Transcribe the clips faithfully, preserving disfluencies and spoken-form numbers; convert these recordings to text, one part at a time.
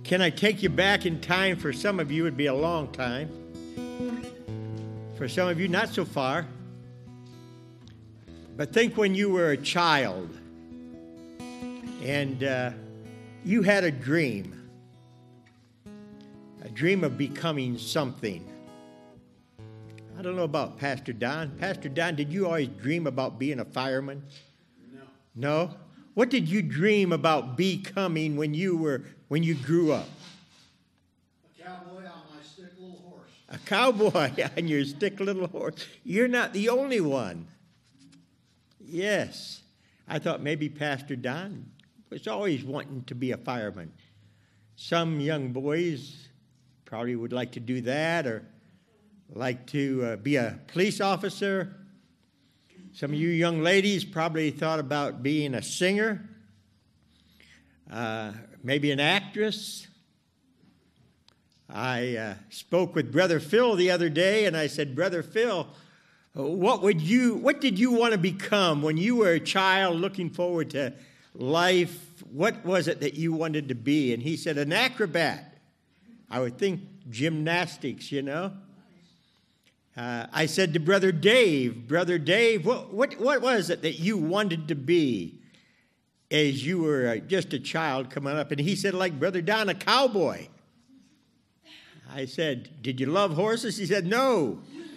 Can I take you back in time? For some of you, it'd be a long time. For some of you, not so far. But think when you were a child and uh, you had a dream, a dream of becoming something. I don't know about Pastor Don. Pastor Don, did you always dream about being a fireman? No. No? What did you dream about becoming when you were when you grew up? A cowboy on my stick little horse. A cowboy on your stick little horse. You're not the only one. Yes. I thought maybe Pastor Don was always wanting to be a fireman. Some young boys probably would like to do that, or like to uh, be a police officer. Some of you young ladies probably thought about being a singer, uh, maybe an actress. I uh, spoke with Brother Phil the other day, and I said, Brother Phil, what would you, what did you want to become when you were a child looking forward to life? What was it that you wanted to be? And he said, an acrobat. I would think gymnastics, you know. Uh, I said to Brother Dave, Brother Dave, what, what what was it that you wanted to be as you were uh, just a child coming up? And he said, like Brother Don, a cowboy. I said, did you love horses? He said, no.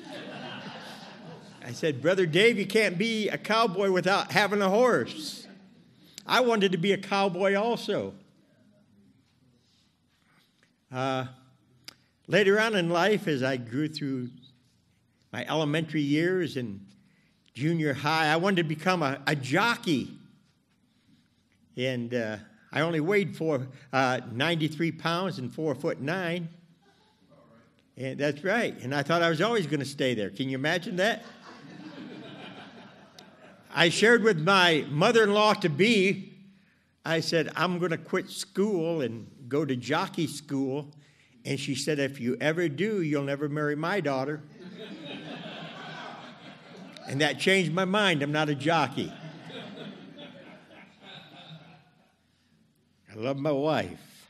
I said, Brother Dave, you can't be a cowboy without having a horse. I wanted to be a cowboy also. Uh, later on in life, as I grew through my elementary years and junior high, I wanted to become a, a jockey. And uh, I only weighed four, uh, ninety-three pounds and four foot nine. And that's right. And I thought I was always going to stay there. Can you imagine that? I shared with my mother-in-law to be, I said, I'm going to quit school and go to jockey school. And she said, if you ever do, you'll never marry my daughter. And that changed my mind. I'm not a jockey. I love my wife.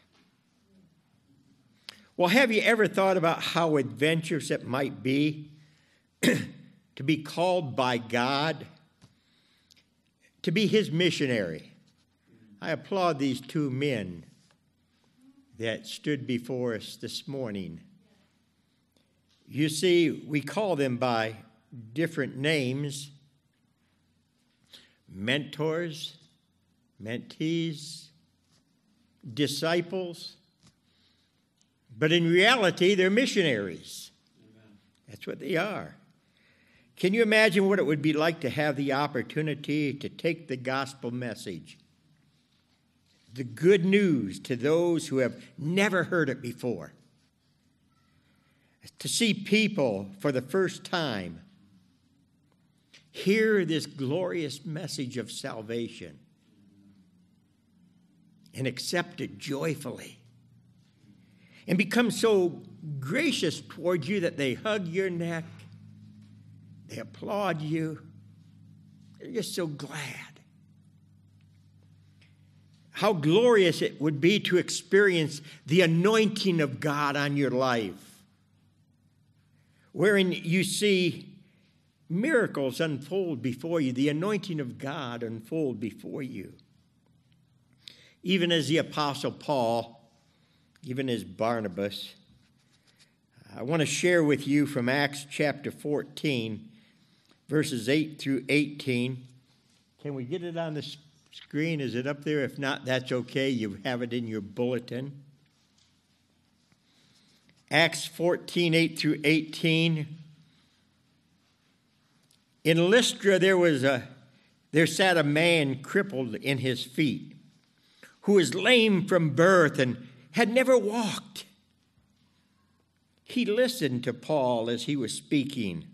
Well, have you ever thought about how adventurous it might be to be called by God to be his missionary? I applaud these two men that stood before us this morning. You see, we call them by different names: mentors, mentees, disciples. But in reality, they're missionaries. Amen. That's what they are. Can you imagine what it would be like to have the opportunity to take the gospel message, the good news, to those who have never heard it before? To see people for the first time hear this glorious message of salvation and accept it joyfully and become so gracious toward you that they hug your neck, they applaud you, they're just so glad. How glorious it would be to experience the anointing of God on your life, wherein you see miracles unfold before you, the anointing of God unfold before you. Even as the Apostle Paul, even as Barnabas, I want to share with you from Acts chapter fourteen, verses eight through eighteen. Can we get it on the screen? Is it up there? If not, that's okay. You have it in your bulletin. Acts fourteen, eight through eighteen. In Lystra there was a there sat a man crippled in his feet, who was lame from birth and had never walked. He listened to Paul as he was speaking.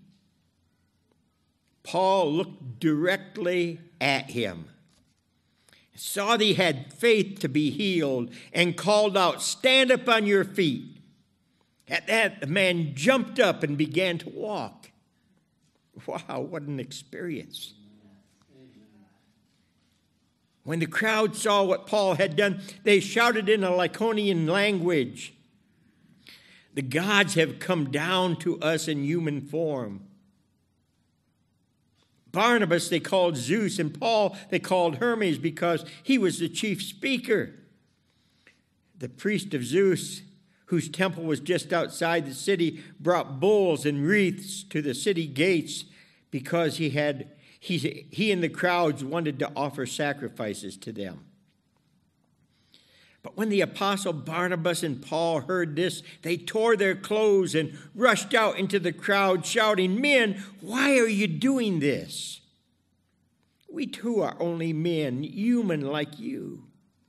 Paul looked directly at him, saw that he had faith to be healed, and called out, "Stand up on your feet." At that, the man jumped up and began to walk. Wow, what an experience. When the crowd saw what Paul had done, they shouted in a Lycaonian language, "The gods have come down to us in human form." Barnabas they called Zeus, and Paul they called Hermes because he was the chief speaker. The priest of Zeus, whose temple was just outside the city, brought bulls and wreaths to the city gates because he had he, he and the crowds wanted to offer sacrifices to them. But when the apostle Barnabas and Paul heard this, they tore their clothes and rushed out into the crowd, shouting, "Men, why are you doing this? We too are only men, human like you.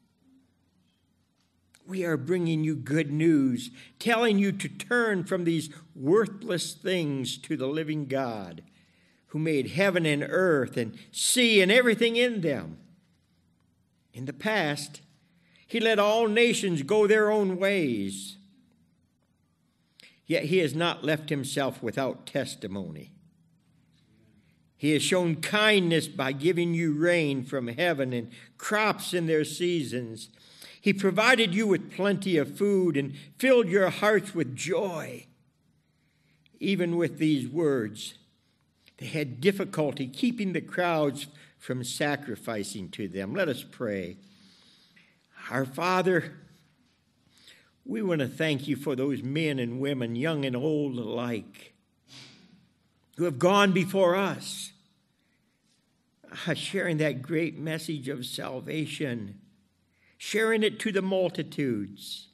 We are bringing you good news, telling you to turn from these worthless things to the living God, who made heaven and earth and sea and everything in them. In the past, he let all nations go their own ways. Yet he has not left himself without testimony. He has shown kindness by giving you rain from heaven and crops in their seasons. He provided you with plenty of food and filled your hearts with joy." Even with these words, they had difficulty keeping the crowds from sacrificing to them. Let us pray. Our Father, we want to thank you for those men and women, young and old alike, who have gone before us, sharing that great message of salvation, sharing it to the multitudes,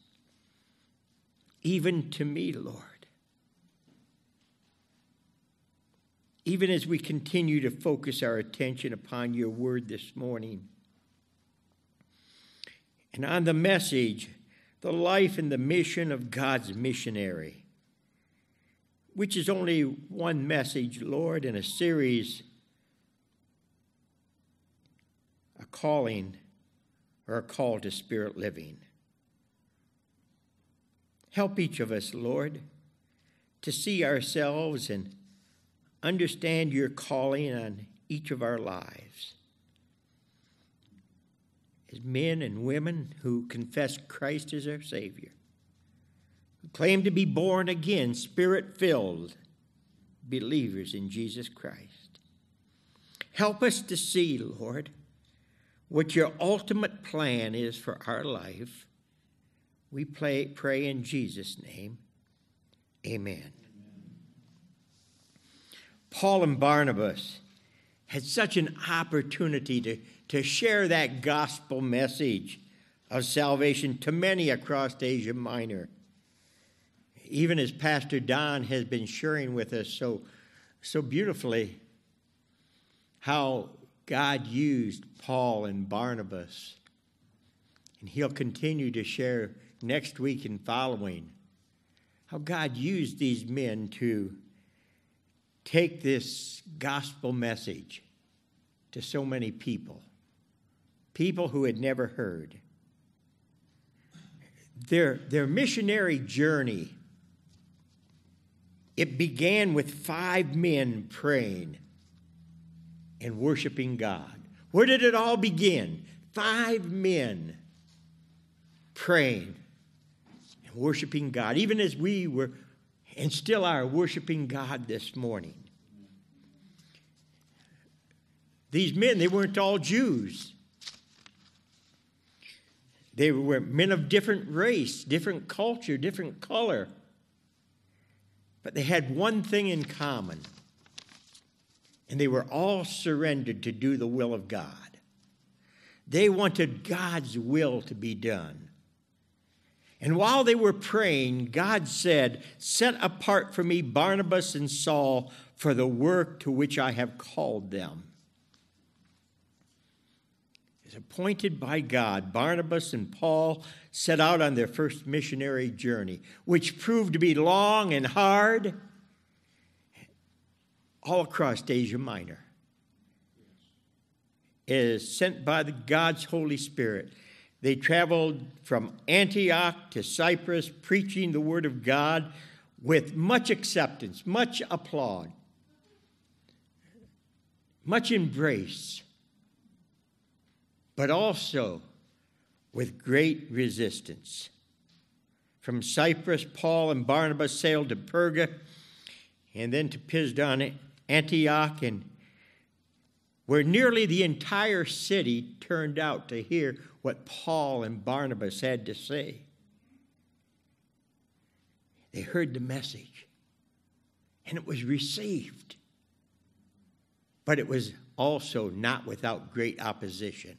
even to me, Lord. Even as we continue to focus our attention upon your word this morning, and on the message, the life and the mission of God's missionary, which is only one message, Lord, in a series, a calling or a call to spirit living. Help each of us, Lord, to see ourselves and understand your calling on each of our lives. As men and women who confess Christ as our Savior, who claim to be born again, spirit-filled believers in Jesus Christ. Help us to see, Lord, what your ultimate plan is for our life. We pray, pray in Jesus' name. Amen. Paul and Barnabas had such an opportunity to, to share that gospel message of salvation to many across Asia Minor. Even as Pastor Don has been sharing with us so, so beautifully how God used Paul and Barnabas. And he'll continue to share next week and following how God used these men to take this gospel message to so many people, people who had never heard. Their, their missionary journey, it began with five men praying and worshiping God. Where did it all begin? Five men praying and worshiping God, even as we were and still are worshiping God this morning. These men, they weren't all Jews. They were men of different race, different culture, different color. But they had one thing in common. And they were all surrendered to do the will of God. They wanted God's will to be done. And while they were praying, God said, "Set apart for me Barnabas and Saul for the work to which I have called them." As appointed by God, Barnabas and Paul set out on their first missionary journey, which proved to be long and hard, all across Asia Minor. As sent by the God's Holy Spirit, they traveled from Antioch to Cyprus, preaching the word of God with much acceptance, much applaud, much embrace. but also with great resistance. From Cyprus, Paul and Barnabas sailed to Perga and then to Pisidian Antioch, and where nearly the entire city turned out to hear what Paul and Barnabas had to say. They heard the message, and it was received. But it was also not without great opposition.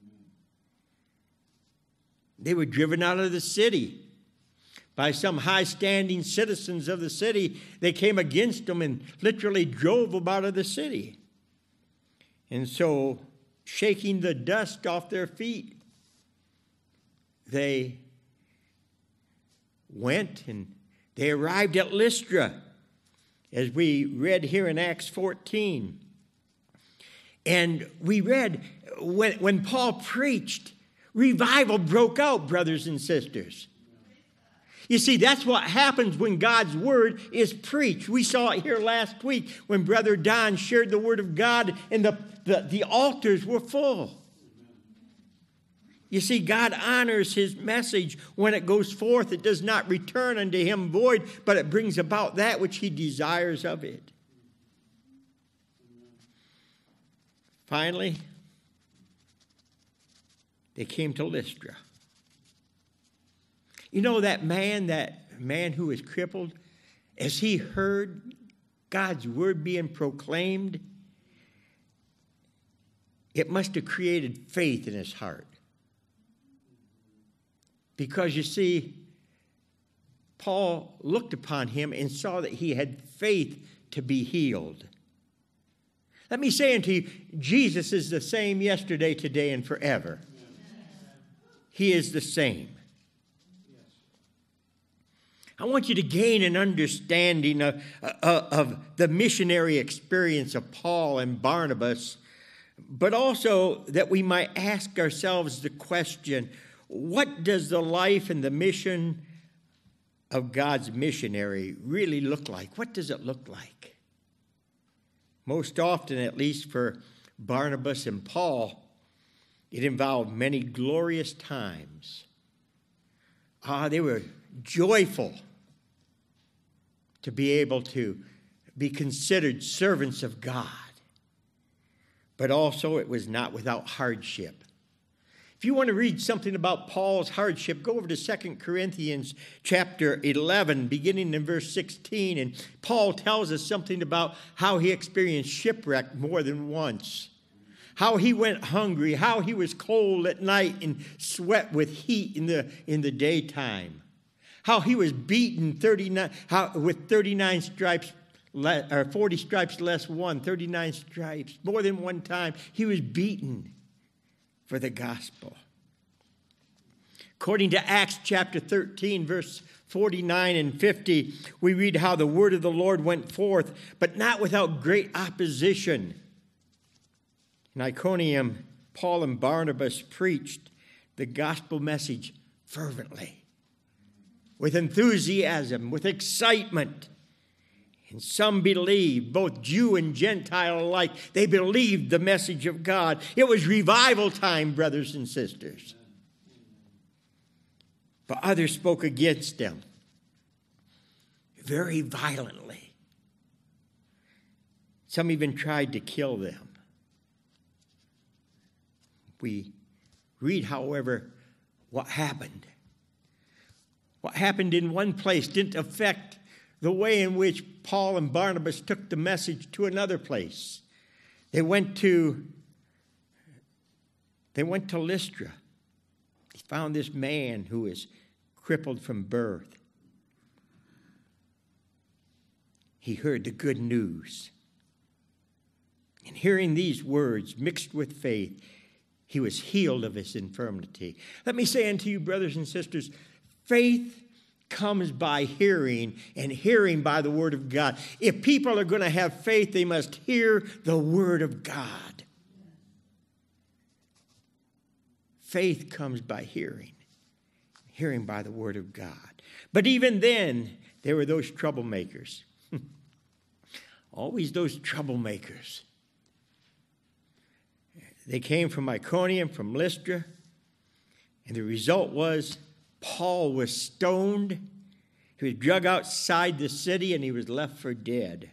They were driven out of the city by some high-standing citizens of the city. They came against them and literally drove them out of the city. And so, shaking the dust off their feet, they went and they arrived at Lystra, as we read here in Acts fourteen. And we read, when, when Paul preached, revival broke out, brothers and sisters. You see, that's what happens when God's word is preached. We saw it here last week when Brother Don shared the word of God and the, the, the altars were full. You see, God honors his message when it goes forth. It does not return unto him void, but it brings about that which he desires of it. Finally, they came to Lystra. You know that man, that man who was crippled, as he heard God's word being proclaimed, it must have created faith in his heart. Because you see, Paul looked upon him and saw that he had faith to be healed. Let me say unto you, Jesus is the same yesterday, today, and forever. He is the same. I want you to gain an understanding of, of, of the missionary experience of Paul and Barnabas, but also that we might ask ourselves the question, what does the life and the mission of God's missionary really look like? What does it look like? Most often, at least for Barnabas and Paul, it involved many glorious times. Ah, they were joyful to be able to be considered servants of God. But also, it was not without hardship. If you want to read something about Paul's hardship, go over to Second Corinthians chapter eleven, beginning in verse sixteen. And Paul tells us something about how he experienced shipwreck more than once. How he went hungry, how he was cold at night and sweat with heat in the, in the daytime. How he was beaten thirty-nine, how, with thirty-nine stripes, or forty stripes less one, thirty-nine stripes. More than one time, he was beaten for the gospel. According to Acts chapter thirteen, verse forty-nine and fifty, we read how the word of the Lord went forth, but not without great opposition. In Iconium, Paul and Barnabas preached the gospel message fervently, with enthusiasm, with excitement. And some believed, both Jew and Gentile alike, they believed the message of God. It was revival time, brothers and sisters. But others spoke against them very violently. Some even tried to kill them. We read, however, what happened. What happened in one place didn't affect the way in which Paul and Barnabas took the message to another place. They went to, they went to Lystra. They found this man who was crippled from birth. He heard the good news. And hearing these words mixed with faith, he was healed of his infirmity. Let me say unto you, brothers and sisters, faith comes by hearing, and hearing by the word of God. If people are going to have faith, they must hear the word of God. Faith comes by hearing, hearing by the word of God. But even then, there were those troublemakers. Always those troublemakers. They came from Iconium, from Lystra, and the result was Paul was stoned. He was dragged outside the city, and he was left for dead.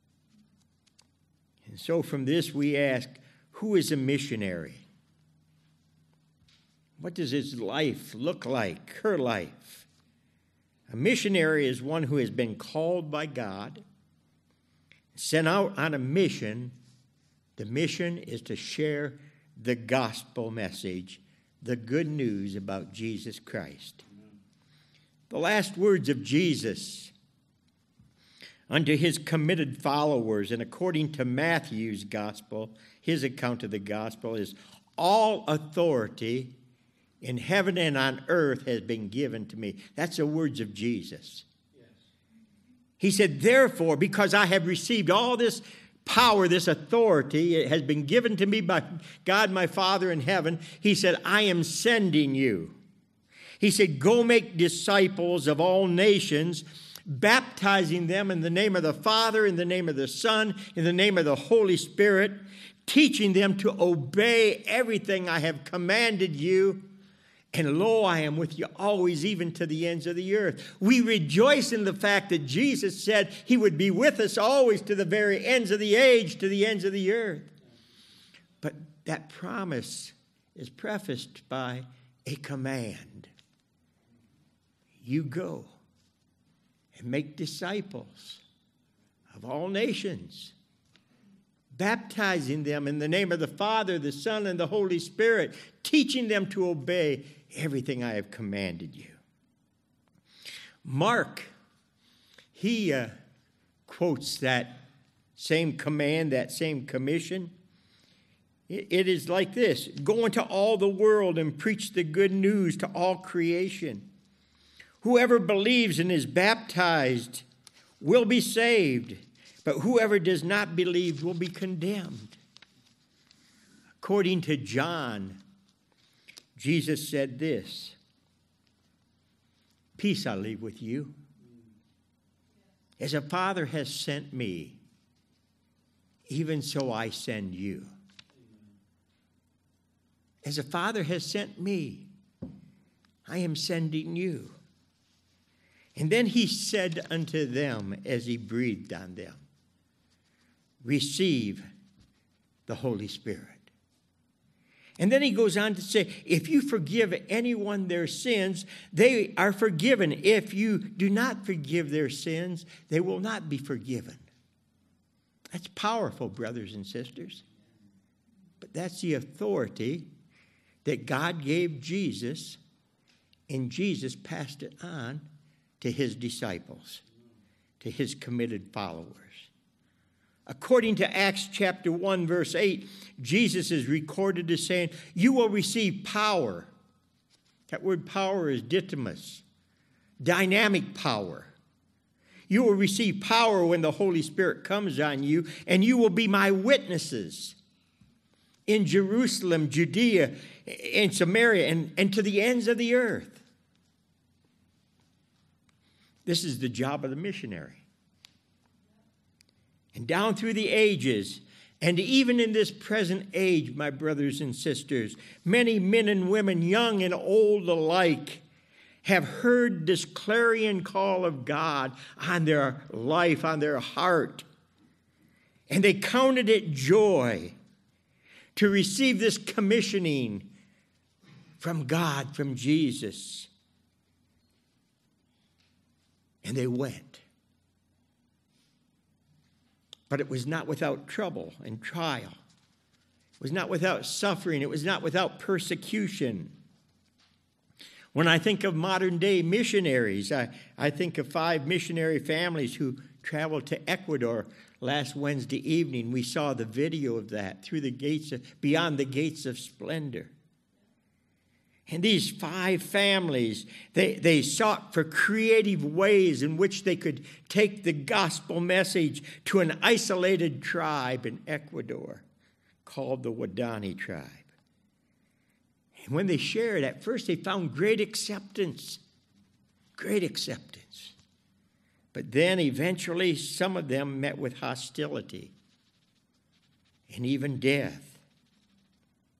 And so from this we ask, who is a missionary? What does his life look like, her life? A missionary is one who has been called by God, sent out on a mission. The mission is to share the gospel message, the good news about Jesus Christ. Amen. The last words of Jesus unto his committed followers, and according to Matthew's gospel, his account of the gospel is, all authority in heaven and on earth has been given to me. That's the words of Jesus. Yes. He said, therefore, because I have received all this power, this authority, it has been given to me by God my Father in heaven, he said, I am sending you. He said, go make disciples of all nations, baptizing them in the name of the Father, in the name of the Son, in the name of the Holy Spirit, teaching them to obey everything I have commanded you. And lo, I am with you always, even to the ends of the earth. We rejoice in the fact that Jesus said he would be with us always to the very ends of the age, to the ends of the earth. But that promise is prefaced by a command. You go and make disciples of all nations, baptizing them in the name of the Father, the Son, and the Holy Spirit, teaching them to obey everything I have commanded you. Mark, he uh, quotes that same command, that same commission. It, it is like this: go into all the world and preach the good news to all creation. Whoever believes and is baptized will be saved, but whoever does not believe will be condemned. According to John, Jesus said this: peace I leave with you. As a Father has sent me, even so I send you. As a Father has sent me, I am sending you. And then he said unto them, as he breathed on them, receive the Holy Spirit. And then he goes on to say, if you forgive anyone their sins, they are forgiven. If you do not forgive their sins, they will not be forgiven. That's powerful, brothers and sisters. But that's the authority that God gave Jesus, and Jesus passed it on to his disciples, to his committed followers. According to Acts chapter one, verse eight, Jesus is recorded as saying, you will receive power. That word power is dynamis, dynamic power. You will receive power when the Holy Spirit comes on you, and you will be my witnesses in Jerusalem, Judea, in Samaria, and, and to the ends of the earth. This is the job of the missionary. And down through the ages, and even in this present age, my brothers and sisters, many men and women, young and old alike, have heard this clarion call of God on their life, on their heart. And they counted it joy to receive this commissioning from God, from Jesus. And they went. But it was not without trouble and trial. It was not without suffering. It was not without persecution. When I think of modern day missionaries, I, I think of five missionary families who traveled to Ecuador last Wednesday evening. We saw the video of that through the gates of, beyond the gates of splendor. And these five families, they, they sought for creative ways in which they could take the gospel message to an isolated tribe in Ecuador called the Waodani tribe. And when they shared, at first they found great acceptance, great acceptance. But then eventually some of them met with hostility and even death.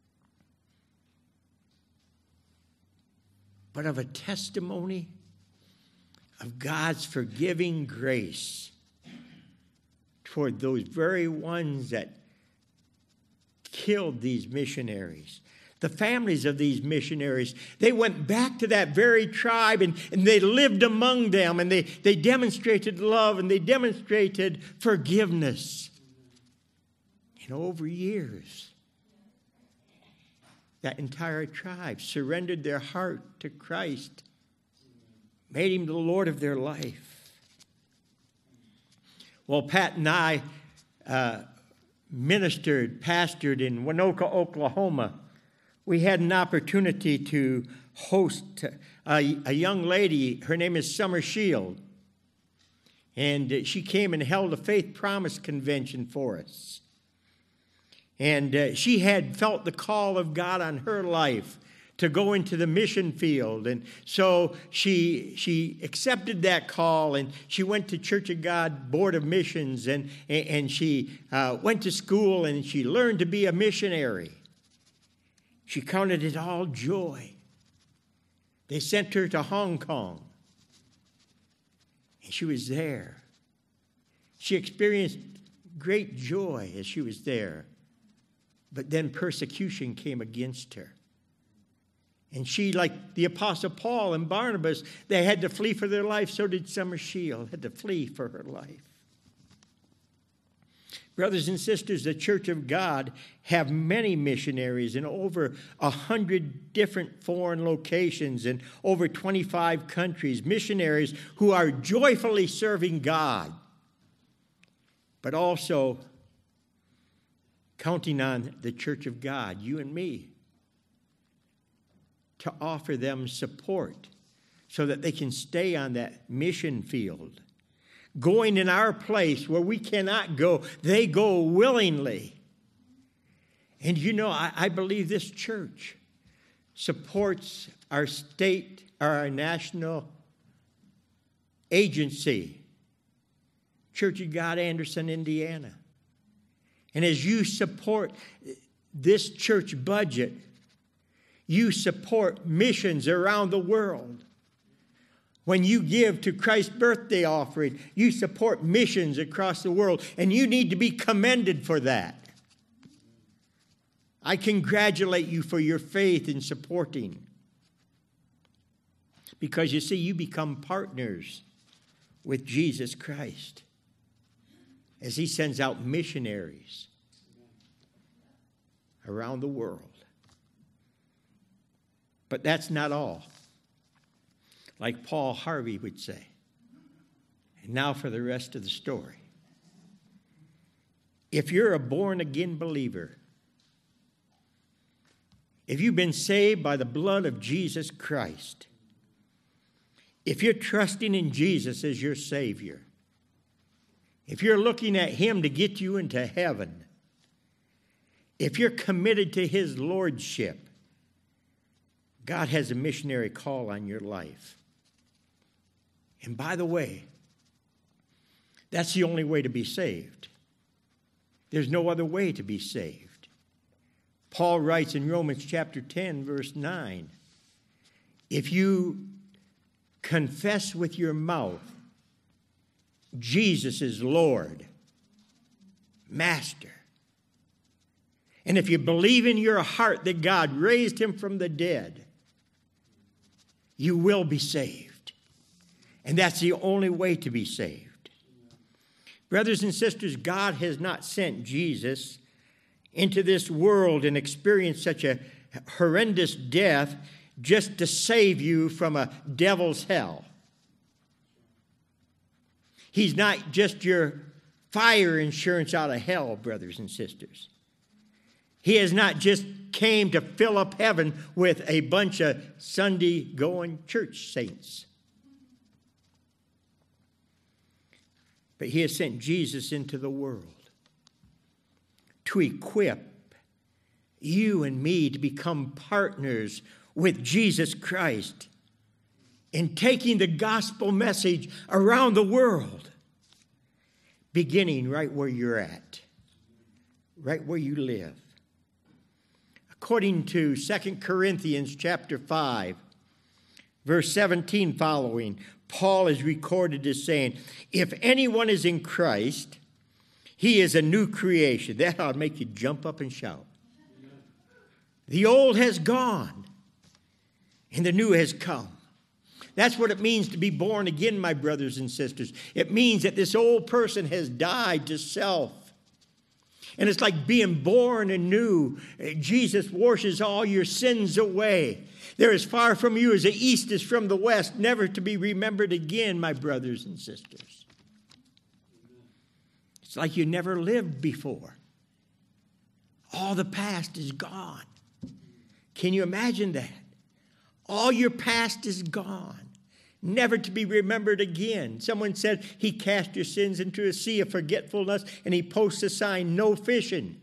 but of a testimony of God's forgiving grace toward those very ones that killed these missionaries. The families of these missionaries, they went back to that very tribe and, and they lived among them, and they, they demonstrated love and they demonstrated forgiveness. And over years, that entire tribe surrendered their heart to Christ, made him the Lord of their life. Well, Pat and I uh, ministered, pastored in Winoka, Oklahoma. We had an opportunity to host a, a young lady. Her name is Summer Shield. And she came and held a Faith Promise Convention for us. And uh, she had felt the call of God on her life to go into the mission field. And so she she accepted that call, and she went to Church of God Board of Missions, and, and she uh, went to school, and she learned to be a missionary. She counted it all joy. They sent her to Hong Kong, and she was there. She experienced great joy as she was there, but then persecution came against her. And she, like the Apostle Paul and Barnabas, they had to flee for their life. So did Summer Shield, had to flee for her life. Brothers and sisters, the Church of God have many missionaries in over a hundred different foreign locations in over twenty-five countries. Missionaries who are joyfully serving God, but also counting on the Church of God, you and me, to offer them support so that they can stay on that mission field. Going in our place where we cannot go, they go willingly. And you know, I, I believe this church supports our state, or our national agency, Church of God, Anderson, Indiana. And as you support this church budget, you support missions around the world. When you give to Christ's birthday offering, you support missions across the world, and you need to be commended for that. I congratulate you for your faith in supporting. Because you see, you become partners with Jesus Christ as he sends out missionaries around the world. But that's not all. Like Paul Harvey would say. And now for the rest of the story. If you're a born-again believer, if you've been saved by the blood of Jesus Christ, if you're trusting in Jesus as your Savior, if you're looking at him to get you into heaven, if you're committed to his lordship, God has a missionary call on your life. And by the way, that's the only way to be saved. There's no other way to be saved. Paul writes in Romans chapter ten, verse nine, if you confess with your mouth Jesus is Lord, Master, and if you believe in your heart that God raised him from the dead, you will be saved. And that's the only way to be saved. Brothers and sisters, God has not sent Jesus into this world and experienced such a horrendous death just to save you from a devil's hell. He's not just your fire insurance out of hell, brothers and sisters. He has not just came to fill up heaven with a bunch of Sunday-going church saints. But he has sent Jesus into the world to equip you and me to become partners with Jesus Christ in taking the gospel message around the world, beginning right where you're at, right where you live. According to Second Corinthians chapter five, Verse seventeen following, Paul is recorded as saying, if anyone is in Christ, he is a new creation. That ought to make you jump up and shout. The old has gone, and the new has come. That's what it means to be born again, my brothers and sisters. It means that this old person has died to self. And it's like being born anew. Jesus washes all your sins away. They're as far from you as the east is from the west, never to be remembered again, my brothers and sisters. It's like you never lived before. All the past is gone. Can you imagine that? All your past is gone, never to be remembered again. Someone said he cast your sins into a sea of forgetfulness, and he posts a sign, no fishing.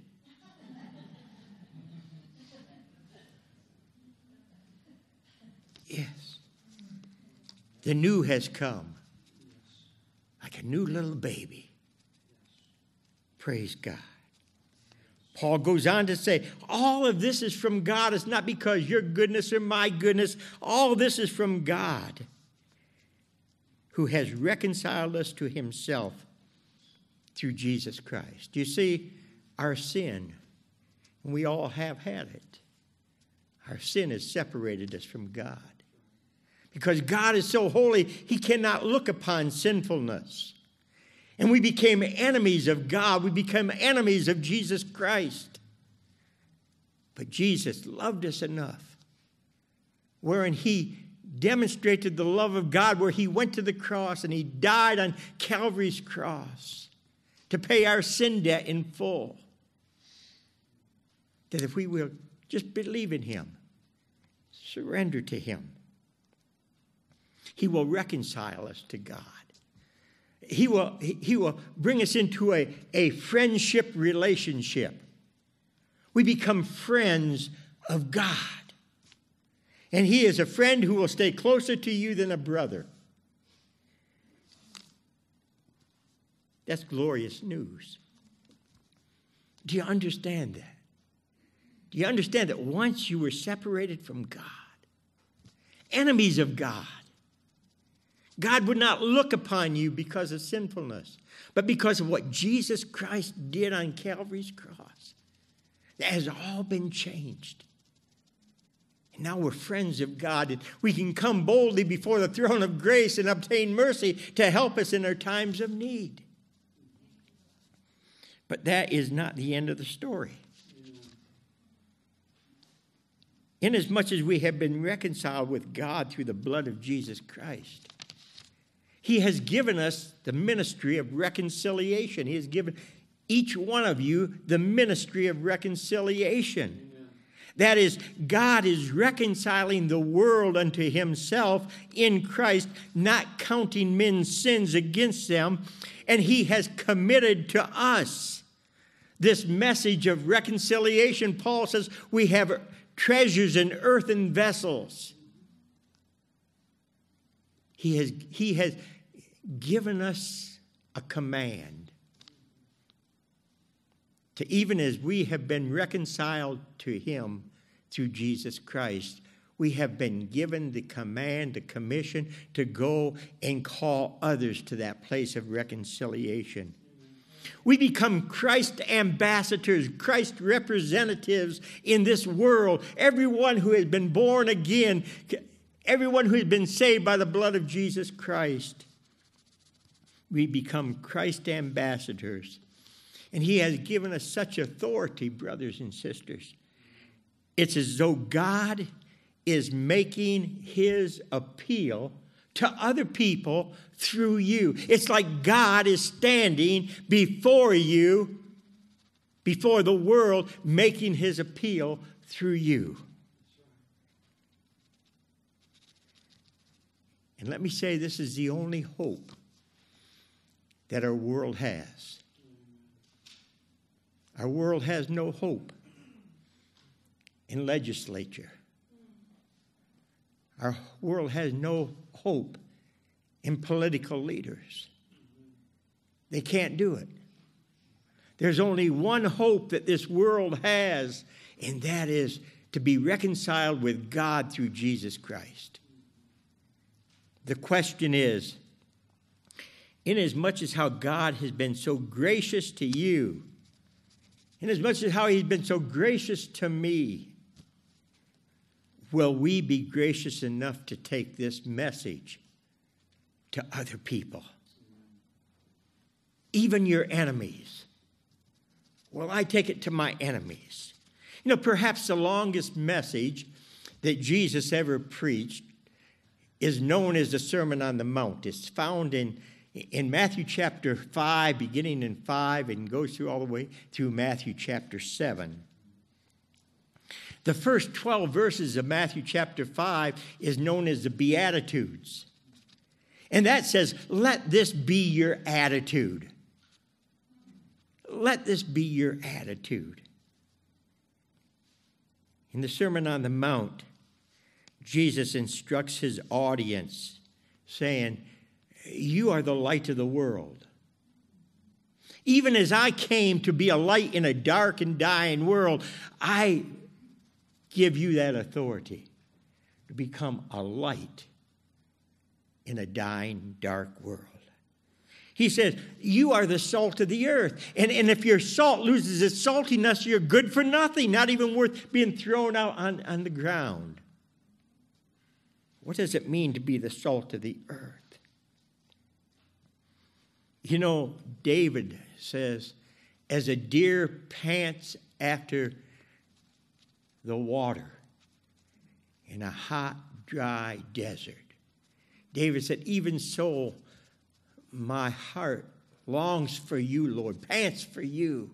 Yes. The new has come, like a new little baby. Praise God. Paul goes on to say, all of this is from God. It's not because your goodness or my goodness. All this is from God, who has reconciled us to himself through Jesus Christ. You see, our sin, and we all have had it, our sin has separated us from God. Because God is so holy, he cannot look upon sinfulness. And we became enemies of God. We became enemies of Jesus Christ. But Jesus loved us enough, wherein he demonstrated the love of God, where he went to the cross and he died on Calvary's cross to pay our sin debt in full. That if we will just believe in him, surrender to him, he will reconcile us to God. He will, he will bring us into a, a friendship relationship. We become friends of God. And he is a friend who will stay closer to you than a brother. That's glorious news. Do you understand that? Do you understand that once you were separated from God, enemies of God, God would not look upon you because of sinfulness, but because of what Jesus Christ did on Calvary's cross. That has all been changed. And now we're friends of God, and we can come boldly before the throne of grace and obtain mercy to help us in our times of need. But that is not the end of the story. Inasmuch as we have been reconciled with God through the blood of Jesus Christ, he has given us the ministry of reconciliation. He has given each one of you the ministry of reconciliation. Amen. That is, God is reconciling the world unto himself in Christ, not counting men's sins against them. And he has committed to us this message of reconciliation. Paul says we have treasures in earthen vessels. He has, he has given us a command to, even as we have been reconciled to him through Jesus Christ, we have been given the command, the commission to go and call others to that place of reconciliation. We become Christ ambassadors, Christ representatives in this world. Everyone who has been born again, everyone who has been saved by the blood of Jesus Christ, we become Christ ambassadors. And he has given us such authority, brothers and sisters. It's as though God is making his appeal to other people through you. It's like God is standing before you, before the world, making his appeal through you. And let me say, this is the only hope that our world has. Our world has no hope in legislature. Our world has no hope in political leaders. They can't do it. There's only one hope that this world has, and that is to be reconciled with God through Jesus Christ. The question is, inasmuch as how God has been so gracious to you, inasmuch as how he's been so gracious to me, will we be gracious enough to take this message to other people? Even your enemies. Will I take it to my enemies? You know, perhaps the longest message that Jesus ever preached is known as the Sermon on the Mount. It's found in, in Matthew chapter five, beginning in five, and goes through all the way through Matthew chapter seven. The first twelve verses of Matthew chapter five is known as the Beatitudes. And that says, let this be your attitude. Let this be your attitude. In the Sermon on the Mount, Jesus instructs his audience, saying, you are the light of the world. Even as I came to be a light in a dark and dying world, I give you that authority to become a light in a dying, dark world. He says, you are the salt of the earth. And, and if your salt loses its saltiness, you're good for nothing, not even worth being thrown out on, on the ground. What does it mean to be the salt of the earth? You know, David says, as a deer pants after the water in a hot, dry desert. David said, even so, my heart longs for you, Lord, pants for you.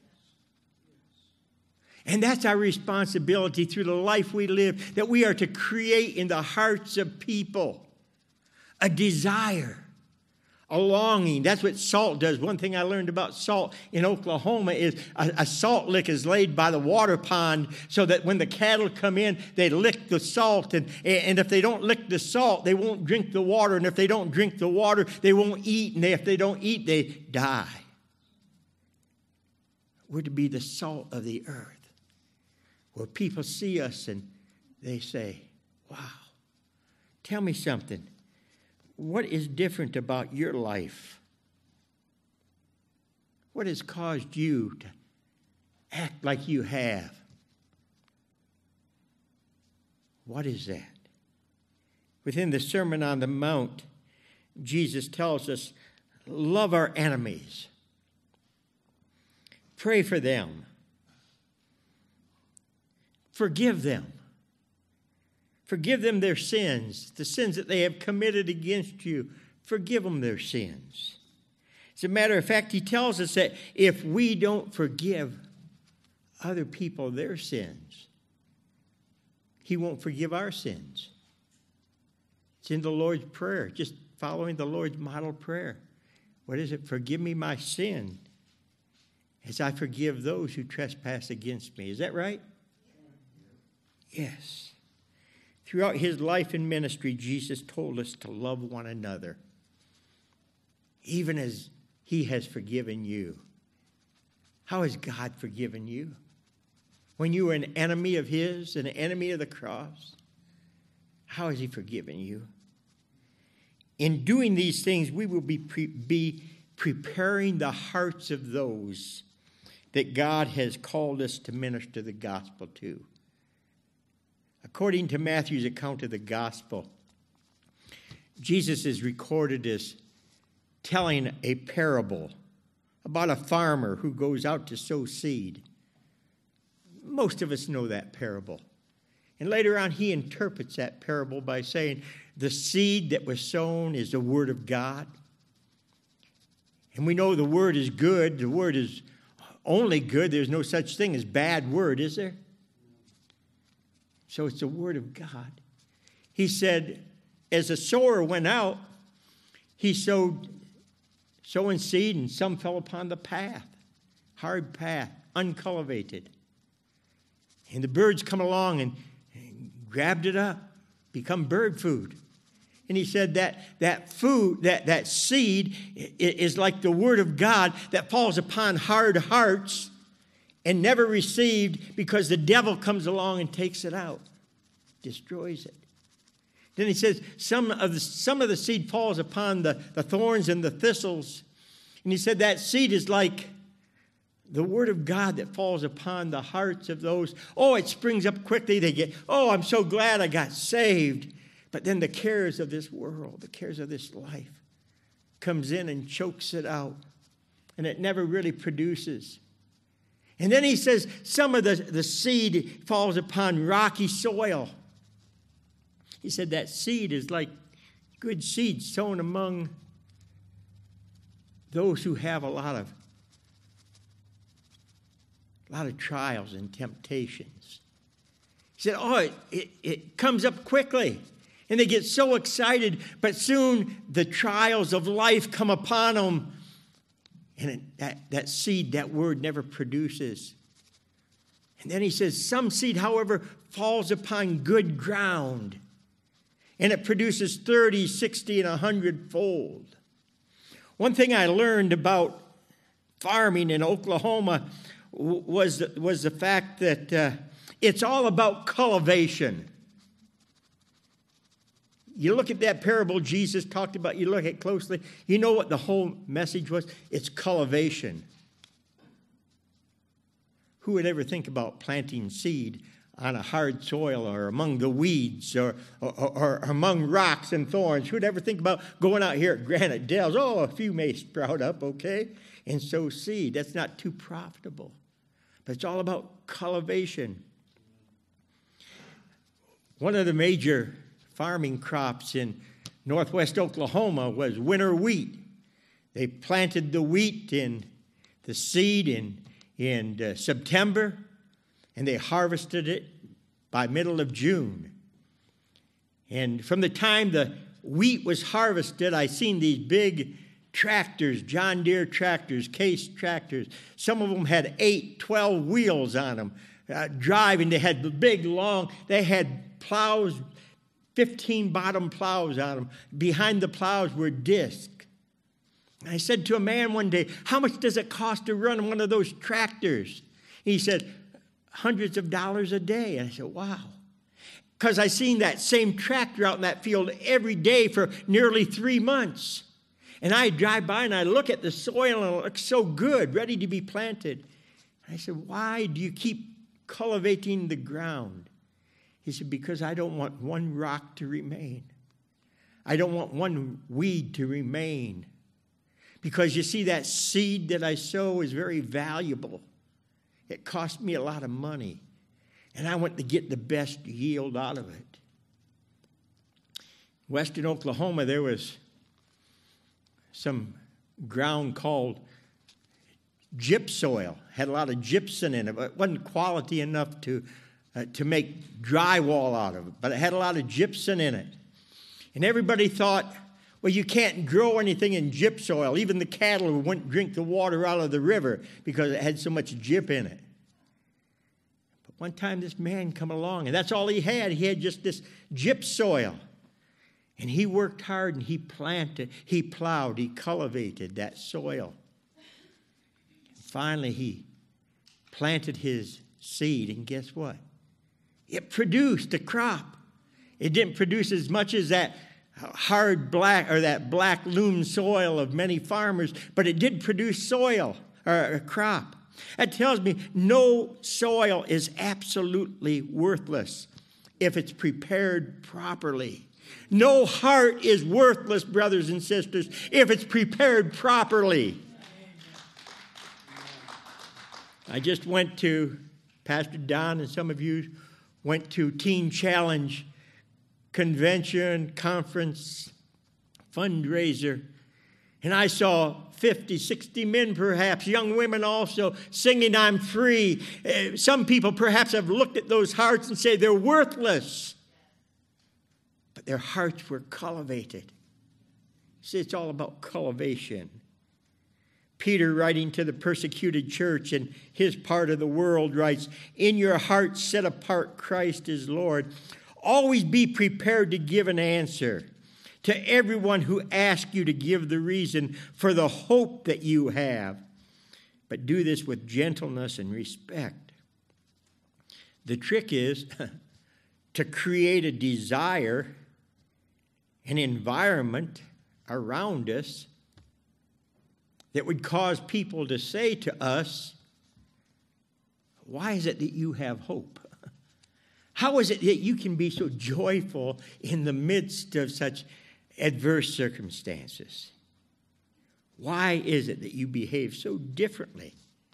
And that's our responsibility through the life we live, that we are to create in the hearts of people a desire, a longing. That's what salt does. One thing I learned about salt in Oklahoma is a, a salt lick is laid by the water pond so that when the cattle come in, they lick the salt. And, and if they don't lick the salt, they won't drink the water. And if they don't drink the water, they won't eat. And if they don't eat, they die. We're to be the salt of the earth, where people see us and they say, wow, tell me something. What is different about your life? What has caused you to act like you have? What is that? Within the Sermon on the Mount, Jesus tells us, love our enemies. Pray for them. Forgive them. Forgive them their sins, the sins that they have committed against you. Forgive them their sins. As a matter of fact, he tells us that if we don't forgive other people their sins, he won't forgive our sins. It's in the Lord's Prayer, just following the Lord's model prayer. What is it? Forgive me my sin as I forgive those who trespass against me. Is that right? Yes. Throughout his life and ministry, Jesus told us to love one another, even as he has forgiven you. How has God forgiven you? When you were an enemy of his, an enemy of the cross, how has he forgiven you? In doing these things, we will be, pre- be preparing the hearts of those that God has called us to minister the gospel to. According to Matthew's account of the gospel, Jesus is recorded as telling a parable about a farmer who goes out to sow seed. Most of us know that parable. And later on, he interprets that parable by saying, the seed that was sown is the word of God. And we know the word is good. The word is only good. There's no such thing as bad word, is there? So it's the word of God. He said, as a sower went out, he sowed, sowing seed, and some fell upon the path, hard path, uncultivated. And the birds come along and, and grabbed it up, become bird food. And he said that that food, that, that seed is like the word of God that falls upon hard hearts and never received because the devil comes along and takes it out, destroys it. Then he says, some of the, some of the seed falls upon the, the thorns and the thistles. And he said that seed is like the word of God that falls upon the hearts of those. Oh, it springs up quickly. They get, oh, I'm so glad I got saved. But then the cares of this world, the cares of this life, comes in and chokes it out. And it never really produces. And then he says some of the, the seed falls upon rocky soil. He said that seed is like good seed sown among those who have a lot of a lot of trials and temptations. He said, oh, it, it, it comes up quickly. And they get so excited, but soon the trials of life come upon them. And it, that, that seed, that word never produces. And then he says, some seed, however, falls upon good ground. And it produces thirty, sixty, and a hundred fold. One thing I learned about farming in Oklahoma was, was the fact that uh, it's all about cultivation. You look at that parable Jesus talked about, you look at it closely, you know what the whole message was? It's cultivation. Who would ever think about planting seed on a hard soil or among the weeds or, or, or among rocks and thorns? Who would ever think about going out here at Granite Dells? Oh, a few may sprout up, okay, and sow seed. That's not too profitable. But it's all about cultivation. One of the major farming crops in northwest Oklahoma was winter wheat. They planted the wheat in the seed in, in uh, September, and they harvested it by middle of June. And from the time the wheat was harvested, I seen these big tractors, John Deere tractors, Case tractors. Some of them had eight, twelve wheels on them, uh, driving. They had big, long, they had plows, fifteen bottom plows on them. Behind the plows were discs. I said to a man one day, how much does it cost to run one of those tractors? He said, hundreds of dollars a day. And I said, wow. Because I seen that same tractor out in that field every day for nearly three months. And I drive by and I look at the soil and it looks so good, ready to be planted. And I said, why do you keep cultivating the ground? He said, because I don't want one rock to remain. I don't want one weed to remain. Because you see, that seed that I sow is very valuable. It cost me a lot of money. And I want to get the best yield out of it. Western Oklahoma, there was some ground called gypsoil. Had a lot of gypsum in it, but it wasn't quality enough to, uh, to make drywall out of it. But it had a lot of gypsum in it. And everybody thought, well, you can't grow anything in gypsoil. Even the cattle wouldn't drink the water out of the river because it had so much gyp in it. But one time this man come along, and that's all he had. He had just this gypsoil. And he worked hard, and he planted, he plowed, he cultivated that soil. And finally, he planted his seed, and guess what? It produced a crop. It didn't produce as much as that hard black or that black loam soil of many farmers, but it did produce soil or a crop. That tells me no soil is absolutely worthless if it's prepared properly. No heart is worthless, brothers and sisters, if it's prepared properly. I just went to, Pastor Don and some of you went to Teen Challenge convention, conference, fundraiser, and I saw fifty, sixty men perhaps, young women also, singing, I'm free. Uh, some people perhaps have looked at those hearts and say they're worthless. But their hearts were cultivated. See, it's all about cultivation. Peter, writing to the persecuted church in his part of the world, writes, in your heart set apart Christ as Lord. Always be prepared to give an answer to everyone who asks you to give the reason for the hope that you have. But do this with gentleness and respect. The trick is to create a desire an environment around us that would cause people to say to us, why is it that you have hope? How is it that you can be so joyful in the midst of such adverse circumstances? Why is it that you behave so differently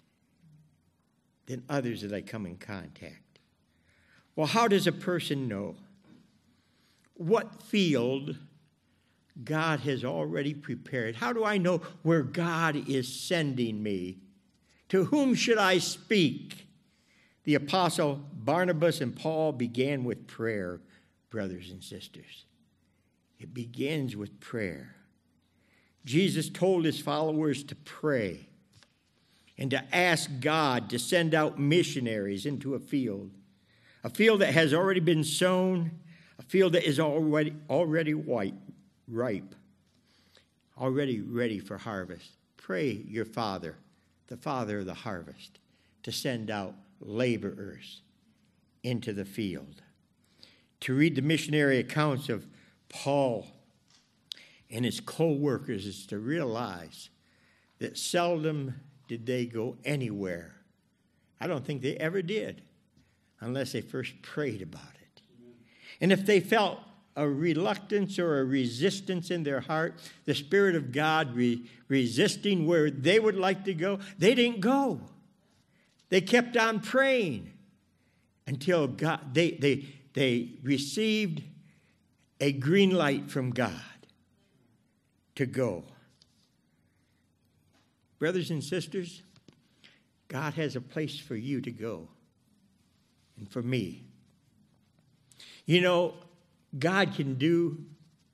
than others that I come in contact? Well, how does a person know what field God has already prepared? How do I know where God is sending me? To whom should I speak? The apostle Barnabas and Paul began with prayer, brothers and sisters. It begins with prayer. Jesus told his followers to pray and to ask God to send out missionaries into a field, a field that has already been sown, a field that is already already white, ripe, already ready for harvest. Pray your Father, the Father of the harvest, to send out laborers into the field. To read the missionary accounts of Paul and his co-workers is to realize that seldom did they go anywhere. I don't think they ever did unless they first prayed about it. Amen. And if they felt a reluctance or a resistance in their heart, the Spirit of God re- resisting where they would like to go, they didn't go. They kept on praying until God they they they received a green light from God to go. Brothers and sisters, God has a place for you to go and for me. You know, God can do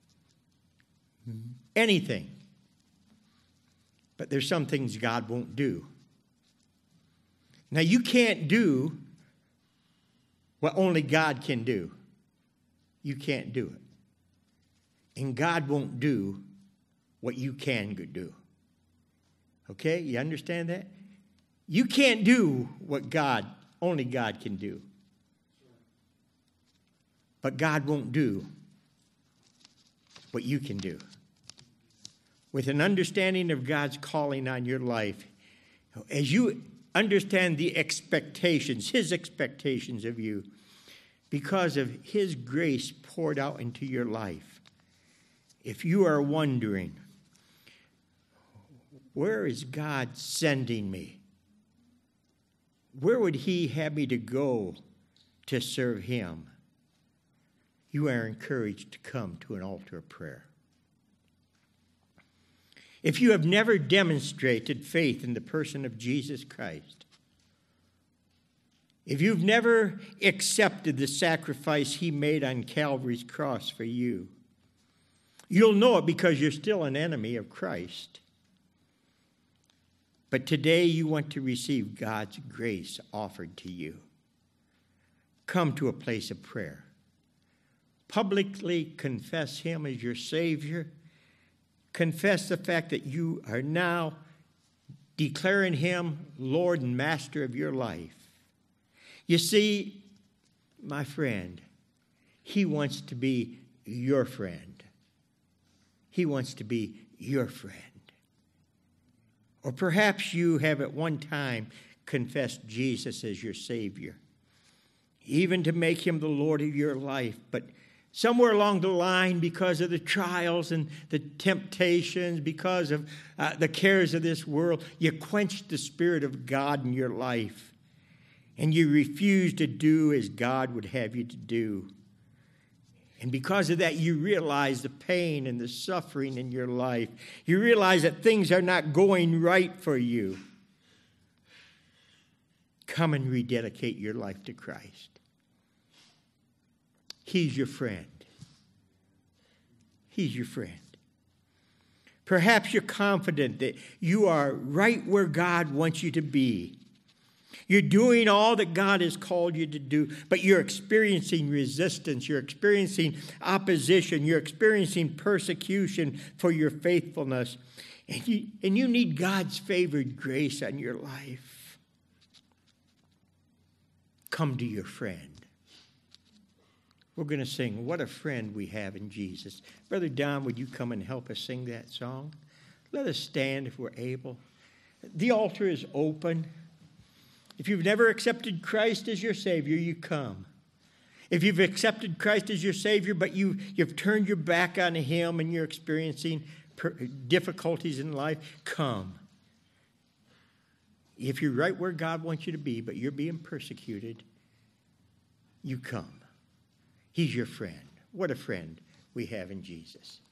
anything, but there's some things God won't do. Now, you can't do what only God can do. You can't do it. And God won't do what you can do. Okay? You understand that? You can't do what God, only God can do. But God won't do what you can do. With an understanding of God's calling on your life, as you understand the expectations, his expectations of you, because of his grace poured out into your life. If you are wondering, where is God sending me? Where would he have me to go to serve him? You are encouraged to come to an altar of prayer. If you have never demonstrated faith in the person of Jesus Christ, if you've never accepted the sacrifice he made on Calvary's cross for you, you'll know it because you're still an enemy of Christ. But today you want to receive God's grace offered to you. Come to a place of prayer. Publicly confess him as your Savior. Confess the fact that you are now declaring him Lord and Master of your life. You see, my friend, he wants to be your friend. He wants to be your friend. Or perhaps you have at one time confessed Jesus as your Savior, even to make him the Lord of your life, but somewhere along the line, because of the trials and the temptations, because of uh, the cares of this world, you quenched the Spirit of God in your life. And you refused to do as God would have you to do. And because of that, you realize the pain and the suffering in your life. You realize that things are not going right for you. Come and rededicate your life to Christ. He's your friend. He's your friend. Perhaps you're confident that you are right where God wants you to be. You're doing all that God has called you to do, but you're experiencing resistance. You're experiencing opposition. You're experiencing persecution for your faithfulness. And you, and you need God's favored grace on your life. Come to your friend. We're going to sing, What a Friend We Have in Jesus. Brother Don, would you come and help us sing that song? Let us stand if we're able. The altar is open. If you've never accepted Christ as your Savior, you come. If you've accepted Christ as your Savior, but you, you've turned your back on Him and you're experiencing per- difficulties in life, come. If you're right where God wants you to be, but you're being persecuted, you come. He's your friend. What a friend we have in Jesus.